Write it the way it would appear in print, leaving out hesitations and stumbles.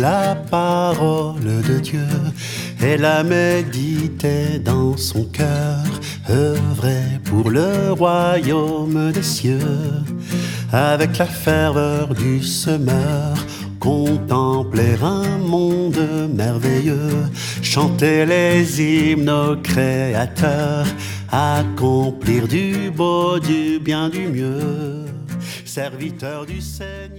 la parole de Dieu et la méditer dans son cœur, œuvrer pour le royaume des cieux, avec la ferveur du semeur, contempler un monde merveilleux, chanter les hymnes au Créateur, accomplir du beau, du bien, du mieux, serviteur du Seigneur.